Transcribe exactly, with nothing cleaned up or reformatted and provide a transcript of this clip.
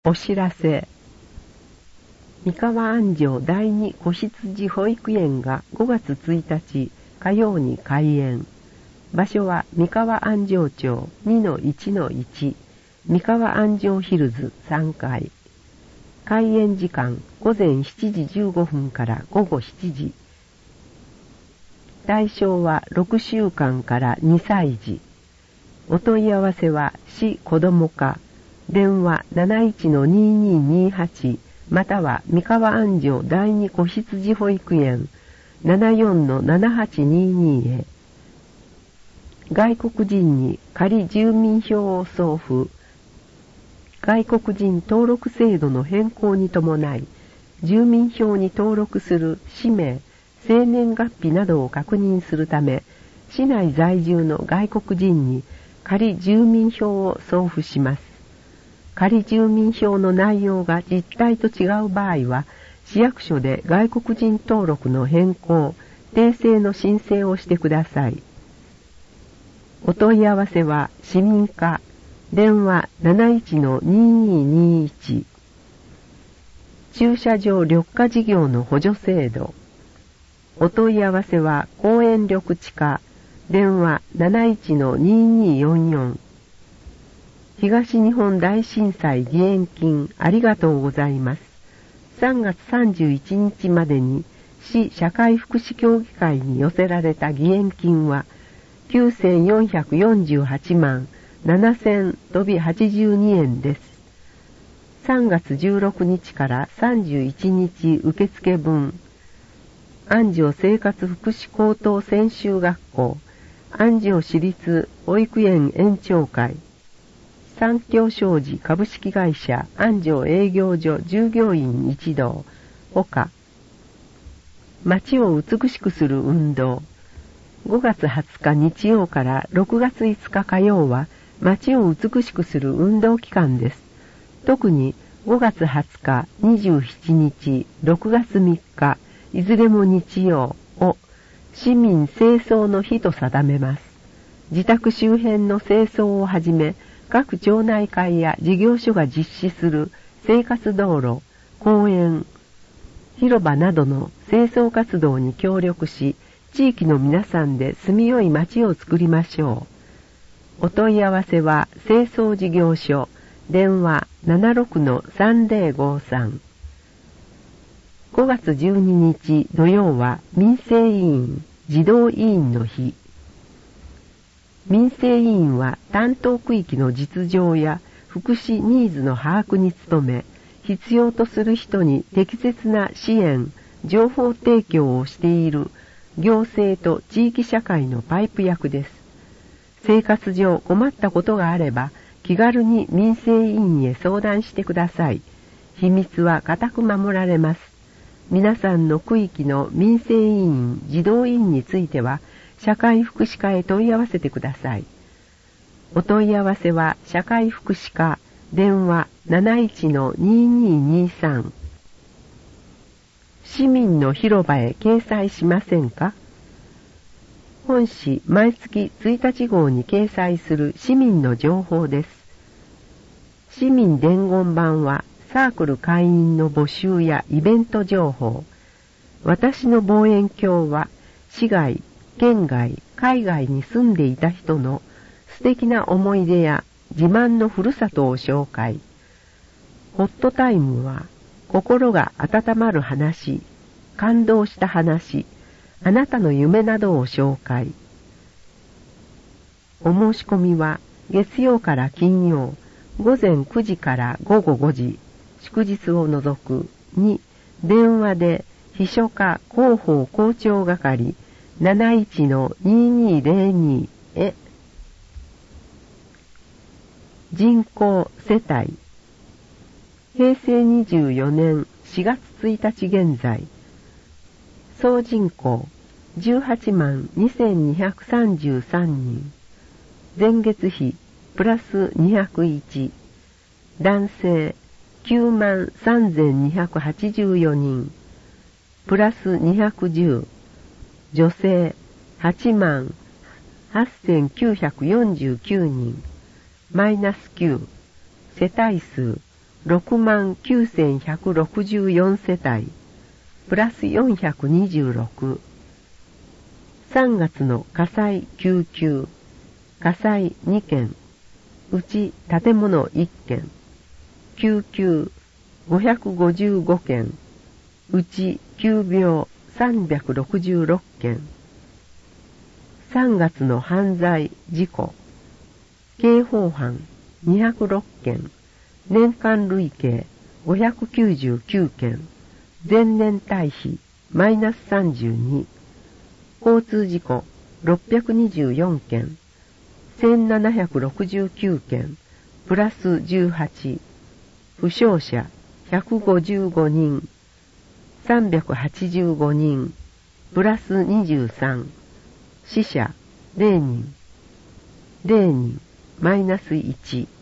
お知らせ。三河安城第二子羊保育園がごがつついたち火曜に開園。場所は三河安城町 にのいちのいち 三河安城ヒルズさんかい。開園時間ごぜんしちじじゅうごふんからごごしちじ。対象はろくしゅうかんからにさいじ。お問い合わせは市子ども課電話 なないちのににーにーはち または三河安城第二子羊保育園 ななよんのななはちにーにー へ。外国人に仮住民票を送付。外国人登録制度の変更に伴い、住民票に登録する氏名、生年月日などを確認するため、市内在住の外国人に仮住民票を送付します。仮住民票の内容が実態と違う場合は、市役所で外国人登録の変更、訂正の申請をしてください。お問い合わせは市民課、電話 なないちのににーにーいち。駐車場緑化事業の補助制度。お問い合わせは公園緑地課、電話 なないちのににーよんよん。東日本大震災義援金ありがとうございます。さんがつさんじゅういちにちまでに市社会福祉協議会に寄せられた義援金はきゅうせんよんひゃくよんじゅうはちまんななせんはちじゅうにえんです。さんがつじゅうろくにちからさんじゅういちにち受付分。安城生活福祉高等専修学校、安城市立保育園園長会、三協商事株式会社安城営業所従業員一同、ほか、町を美しくする運動。ごがつはつか日曜からろくがついつか火曜は、町を美しくする運動期間です。特にごがつはつか、にじゅうしちにち、ろくがつみっか、いずれも日曜を市民清掃の日と定めます。自宅周辺の清掃をはじめ、各町内会や事業所が実施する生活道路、公園、広場などの清掃活動に協力し、地域の皆さんで住みよい町を作りましょう。お問い合わせは清掃事業所、電話 ななろくのさんぜろごさん。ごがつじゅうににち土曜は民生委員、児童委員の日。民生委員は担当区域の実情や福祉ニーズの把握に努め、必要とする人に適切な支援、情報提供をしている行政と地域社会のパイプ役です。生活上困ったことがあれば、気軽に民生委員へ相談してください。秘密は固く守られます。皆さんの区域の民生委員、児童委員については、社会福祉課へ問い合わせてください。お問い合わせは社会福祉課、電話 なないちのににーにーさん。市民の広場へ掲載しませんか？本誌毎月ついたち号に掲載する市民の情報です。市民伝言板はサークル会員の募集やイベント情報。私の望遠鏡は市外、県外、海外に住んでいた人の素敵な思い出や自慢のふるさとを紹介。ホットタイムは心が温まる話、感動した話、あなたの夢などを紹介。お申し込みは月曜から金曜、ごぜんくじからごごごじ、祝日を除くに電話で秘書課広報広聴係 なないちのににーぜろに へ。人口世帯へいせいにじゅうよねんしがつついたち現在、総人口じゅうはちまんにせんにひゃくさんじゅうさんにん、前月比プラスにひゃくいち、男性きゅうまんさんぜんにひゃくはちじゅうよにん、プラスにひゃくじゅう、女性はちまんはっせんきゅうひゃくよんじゅうきゅうにん、マイナスきゅう、世帯数ろくまんきゅうせんひゃくろくじゅうよん世帯、プラスよんひゃくにじゅうろく。さんがつの火災きゅうきゅう、火災にけん、うち建物いっけん、救急ごひゃくごじゅうごけん、うち急病さんびゃくろくじゅうろっけん。さんがつの犯罪事故、刑法犯にひゃくろっけん、年間累計ごひゃくきゅうじゅうきゅうけん、前年対比マイナスさんじゅうに、交通事故ろっぴゃくにじゅうよんけん、せんななひゃくろくじゅうきゅうけん、プラスじゅうはち、負傷者ひゃくごじゅうごにん、さんびゃくはちじゅうごにん、プラスにじゅうさん、死者れいにん、れいにん、マイナスいち。